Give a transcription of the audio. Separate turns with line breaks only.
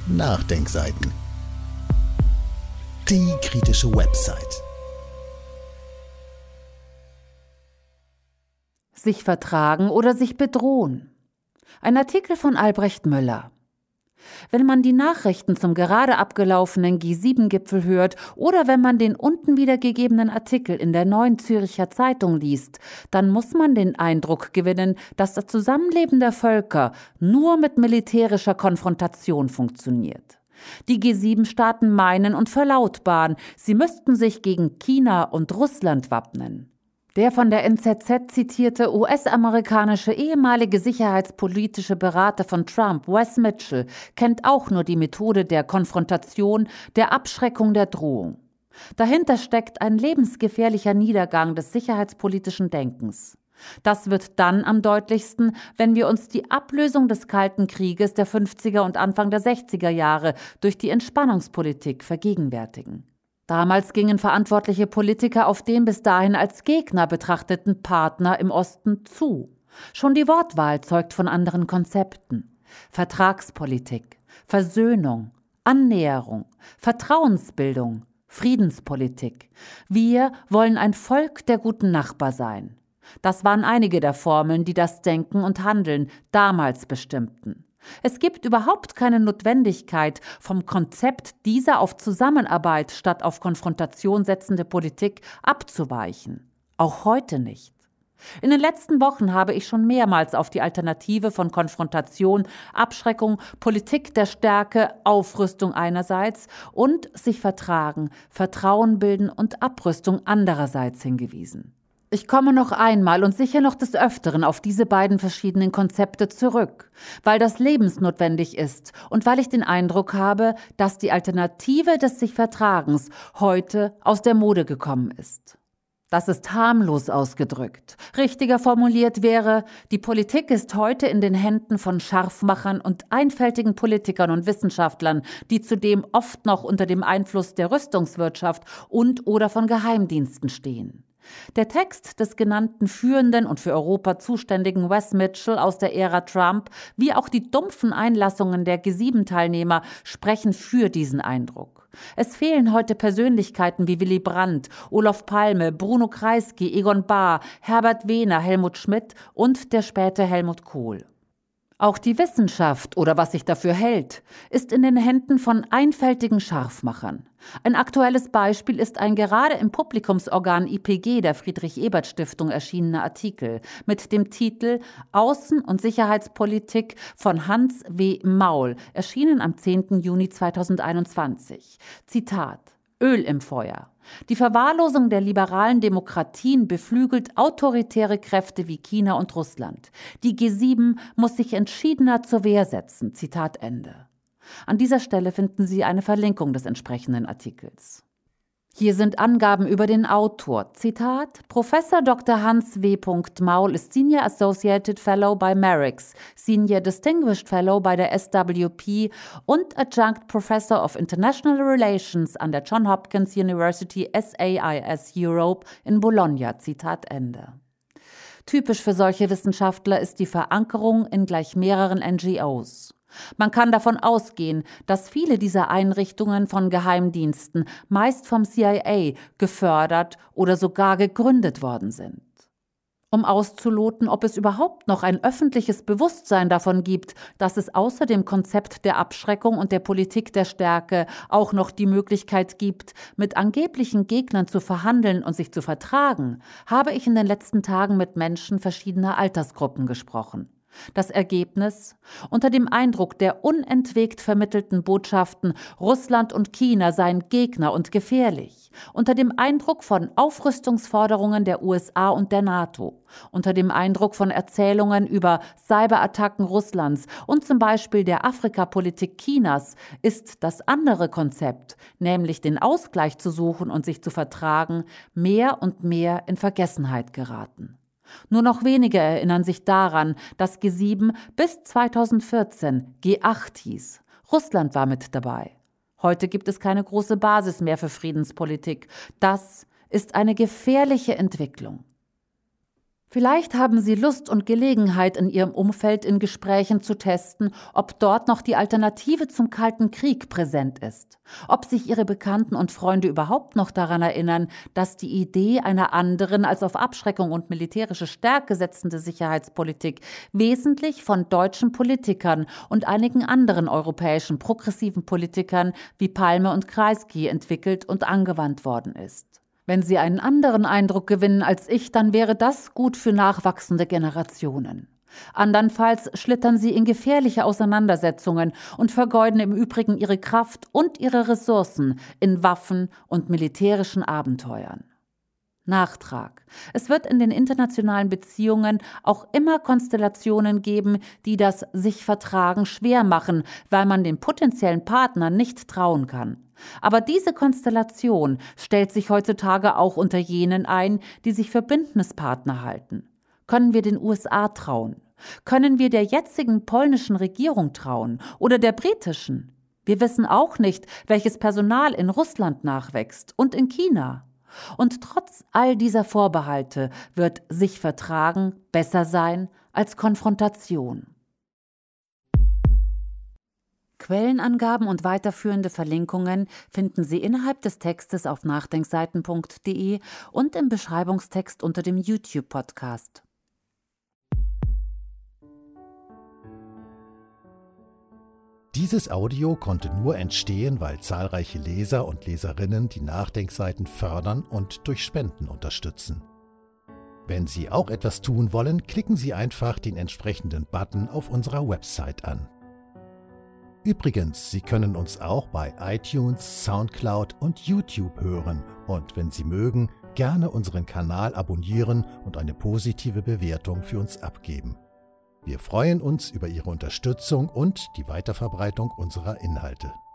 Nachdenkseiten. Die kritische Website.
Sich vertragen oder sich bedrohen. Ein Artikel von Albrecht Müller. Wenn man die Nachrichten zum gerade abgelaufenen G7-Gipfel hört oder wenn man den unten wiedergegebenen Artikel in der Neuen Zürcher Zeitung liest, dann muss man den Eindruck gewinnen, dass das Zusammenleben der Völker nur mit militärischer Konfrontation funktioniert. Die G7-Staaten meinen und verlautbaren, sie müssten sich gegen China und Russland wappnen. Der von der NZZ zitierte US-amerikanische ehemalige sicherheitspolitische Berater von Trump, Wes Mitchell, kennt auch nur die Methode der Konfrontation, der Abschreckung, der Drohung. Dahinter steckt ein lebensgefährlicher Niedergang des sicherheitspolitischen Denkens. Das wird dann am deutlichsten, wenn wir uns die Ablösung des Kalten Krieges der 50er und Anfang der 60er Jahre durch die Entspannungspolitik vergegenwärtigen. Damals gingen verantwortliche Politiker auf den bis dahin als Gegner betrachteten Partner im Osten zu. Schon die Wortwahl zeugt von anderen Konzepten. Vertragspolitik, Versöhnung, Annäherung, Vertrauensbildung, Friedenspolitik. Wir wollen ein Volk der guten Nachbar sein. Das waren einige der Formeln, die das Denken und Handeln damals bestimmten. Es gibt überhaupt keine Notwendigkeit, vom Konzept dieser auf Zusammenarbeit statt auf Konfrontation setzende Politik abzuweichen. Auch heute nicht. In den letzten Wochen habe ich schon mehrmals auf die Alternative von Konfrontation, Abschreckung, Politik der Stärke, Aufrüstung einerseits und sich vertragen, Vertrauen bilden und Abrüstung andererseits hingewiesen. Ich komme noch einmal und sicher noch des Öfteren auf diese beiden verschiedenen Konzepte zurück, weil das lebensnotwendig ist und weil ich den Eindruck habe, dass die Alternative des Sich-Vertragens heute aus der Mode gekommen ist. Das ist harmlos ausgedrückt. Richtiger formuliert wäre, die Politik ist heute in den Händen von Scharfmachern und einfältigen Politikern und Wissenschaftlern, die zudem oft noch unter dem Einfluss der Rüstungswirtschaft und/oder von Geheimdiensten stehen. Der Text des genannten führenden und für Europa zuständigen Wes Mitchell aus der Ära Trump, wie auch die dumpfen Einlassungen der G7-Teilnehmer sprechen für diesen Eindruck. Es fehlen heute Persönlichkeiten wie Willy Brandt, Olof Palme, Bruno Kreisky, Egon Bahr, Herbert Wehner, Helmut Schmidt und der späte Helmut Kohl. Auch die Wissenschaft, oder was sich dafür hält, ist in den Händen von einfältigen Scharfmachern. Ein aktuelles Beispiel ist ein gerade im Publikumsorgan IPG der Friedrich-Ebert-Stiftung erschienener Artikel mit dem Titel Außen- und Sicherheitspolitik von Hans W. Maul, erschienen am 10. Juni 2021. Zitat: Öl im Feuer. Die Verwahrlosung der liberalen Demokratien beflügelt autoritäre Kräfte wie China und Russland. Die G7 muss sich entschiedener zur Wehr setzen. Zitat Ende. An dieser Stelle finden Sie eine Verlinkung des entsprechenden Artikels. Hier sind Angaben über den Autor. Zitat: Professor Dr. Hans W. Maul ist Senior Associated Fellow bei Merix, Senior Distinguished Fellow bei der SWP und Adjunct Professor of International Relations an der Johns Hopkins University SAIS Europe in Bologna. Zitat Ende. Typisch für solche Wissenschaftler ist die Verankerung in gleich mehreren NGOs. Man kann davon ausgehen, dass viele dieser Einrichtungen von Geheimdiensten, meist vom CIA, gefördert oder sogar gegründet worden sind. Um auszuloten, ob es überhaupt noch ein öffentliches Bewusstsein davon gibt, dass es außer dem Konzept der Abschreckung und der Politik der Stärke auch noch die Möglichkeit gibt, mit angeblichen Gegnern zu verhandeln und sich zu vertragen, habe ich in den letzten Tagen mit Menschen verschiedener Altersgruppen gesprochen. Das Ergebnis? Unter dem Eindruck der unentwegt vermittelten Botschaften, Russland und China seien Gegner und gefährlich, unter dem Eindruck von Aufrüstungsforderungen der USA und der NATO, unter dem Eindruck von Erzählungen über Cyberattacken Russlands und zum Beispiel der Afrikapolitik Chinas ist das andere Konzept, nämlich den Ausgleich zu suchen und sich zu vertragen, mehr und mehr in Vergessenheit geraten. Nur noch wenige erinnern sich daran, dass G7 bis 2014 G8 hieß. Russland war mit dabei. Heute gibt es keine große Basis mehr für Friedenspolitik. Das ist eine gefährliche Entwicklung. Vielleicht haben Sie Lust und Gelegenheit, in Ihrem Umfeld in Gesprächen zu testen, ob dort noch die Alternative zum Kalten Krieg präsent ist. Ob sich Ihre Bekannten und Freunde überhaupt noch daran erinnern, dass die Idee einer anderen als auf Abschreckung und militärische Stärke setzende Sicherheitspolitik wesentlich von deutschen Politikern und einigen anderen europäischen progressiven Politikern wie Palme und Kreisky entwickelt und angewandt worden ist. Wenn Sie einen anderen Eindruck gewinnen als ich, dann wäre das gut für nachwachsende Generationen. Andernfalls schlittern Sie in gefährliche Auseinandersetzungen und vergeuden im Übrigen Ihre Kraft und Ihre Ressourcen in Waffen und militärischen Abenteuern. Nachtrag. Es wird in den internationalen Beziehungen auch immer Konstellationen geben, die das Sich-Vertragen schwer machen, weil man den potenziellen Partnern nicht trauen kann. Aber diese Konstellation stellt sich heutzutage auch unter jenen ein, die sich für Bündnispartner halten. Können wir den USA trauen? Können wir der jetzigen polnischen Regierung trauen oder der britischen? Wir wissen auch nicht, welches Personal in Russland nachwächst und in China. Und trotz all dieser Vorbehalte wird sich vertragen besser sein als Konfrontation. Quellenangaben und weiterführende Verlinkungen finden Sie innerhalb des Textes auf nachdenkseiten.de und im Beschreibungstext unter dem YouTube-Podcast.
Dieses Audio konnte nur entstehen, weil zahlreiche Leser und Leserinnen die Nachdenkseiten fördern und durch Spenden unterstützen. Wenn Sie auch etwas tun wollen, klicken Sie einfach den entsprechenden Button auf unserer Website an. Übrigens, Sie können uns auch bei iTunes, Soundcloud und YouTube hören und wenn Sie mögen, gerne unseren Kanal abonnieren und eine positive Bewertung für uns abgeben. Wir freuen uns über Ihre Unterstützung und die Weiterverbreitung unserer Inhalte.